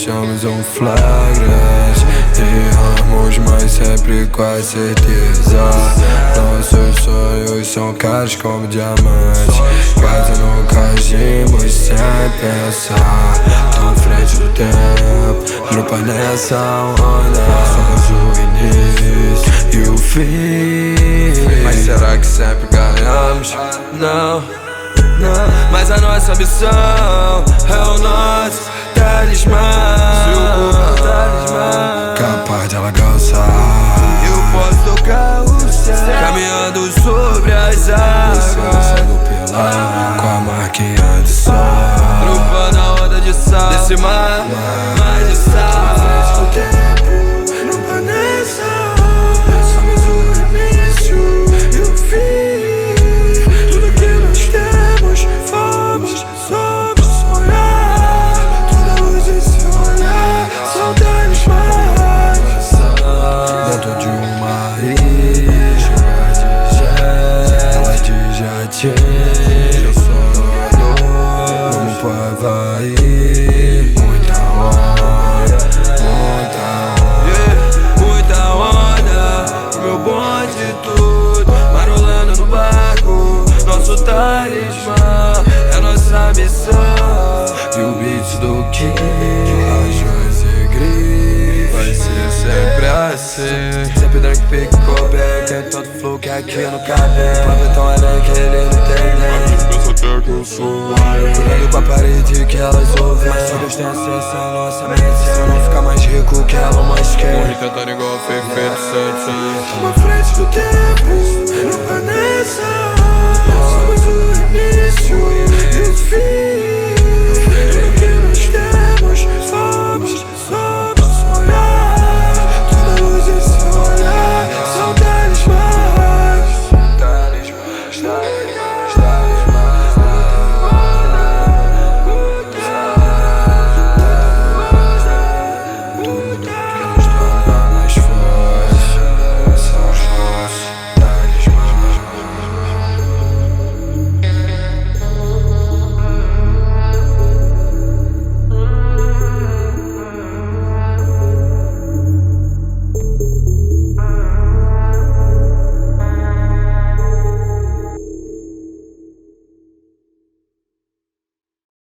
deixamos um flagrante. Erramos, mas sempre com a certeza. Nossos sonhos são caros como diamantes. Quase nunca agimos sem pensar. Tô à frente do tempo, lupa nessa onda. Somos o início e o fim. Mas será que sempre ganhamos? Não, não. Mas a nossa ambição é o nosso talismã. Capaz de alcançar. Eu posso tocar o céu, caminhando sobre as águas. Você saindo pela com a marquinha de sal. Lupa na onda de sal, desse mar, mais de sal. O tempo, lupa nessa onda. Somos o início e o fim. Tudo que nós temos, fomos, somos sonhar. Toda luz e seu olhar são talismãs. Dentro de uma ilha de jatinho, eu sou rumo pro Havaí. Muita onda, muita onda. Meu bonde tudo, marolando no barco. Nosso talismã é nossa missão. E o beat do King, rajões e grifes, vai ser sempre assim. Sempre drink, pick, go back. Tem tanto flow que aqui no cabelo. Prometão além que ele não tem nem. Pensa até que eu sou Cuidado com a parede que elas ouvem. Mas só Deus tem acesso à nossa mente. Se eu não ficar mais rico que ela, mais quer. Morri tentando igual feito 7. Tamo à frente do tempo.